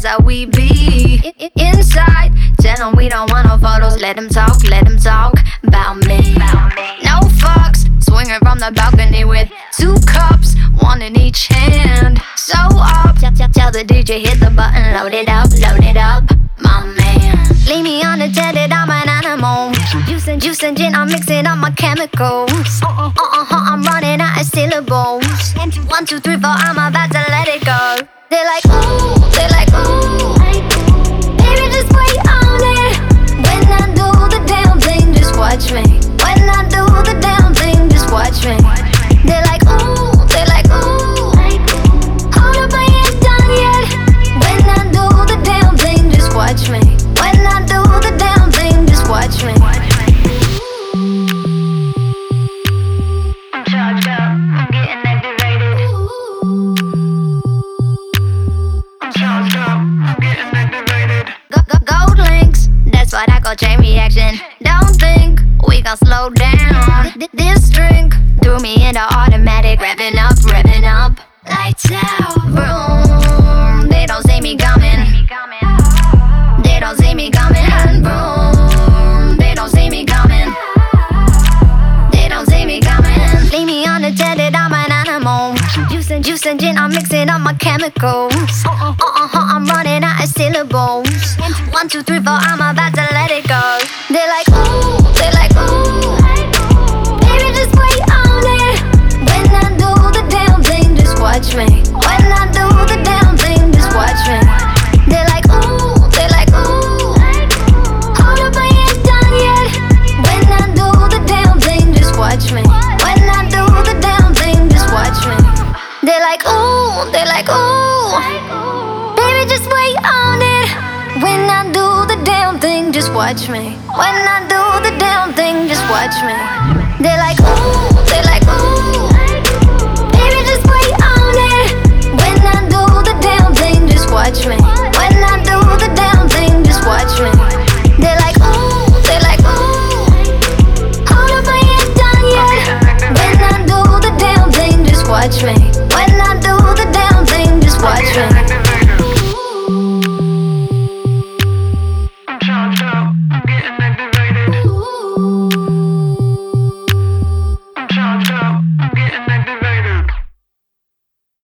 that's how we be. Inside, tell them we don't want no photos. Let them talk about me. No fucks, swinging from the balcony with 2 cups, 1 in each hand. So up, tell the DJ hit the button, load it up, my man. Leave me unattended, I'm an animal. Juice and gin, I'm mixing up my chemicals. I'm running out of syllables. 1, 2, 3, 4, I'm about to let it go. They're like, ooh, baby, just wait on it. When I do the damn thing, just watch me. When I do the damn thing, just watch me. They're like, ooh, hold up, I ain't done yet. When I do the damn thing, just watch me. When I do the damn thing, just watch me. I'm charged up, I'm getting activated. I'm charged up, I'm getting activated. Gold links, that's what I call chain reaction. Don't think we gon' slow down. This drink threw me into automatic, revving up, lights out. Vroom, they don't see me coming. They don't see me coming. Vroom, they don't see me coming. They don't see me coming. Leave me unattended, I'm an animal. Juice and gin, I'm mixing up my chemicals. I'm running out of syllables. 1, 2, 3, 4, I'm about to let it go. They're like, ooh, baby, just wait on it. When I do the damn thing, just watch me. When I do the damn thing, just watch me. They're like, ooh, hold up, I ain't done yet. When I do the damn thing, just watch me. When I do the damn thing, just watch me. They're like, ooh, baby, just wait on it. When I do the damn thing, just watch me. When I do the damn thing, just watch me. They're like, ooh,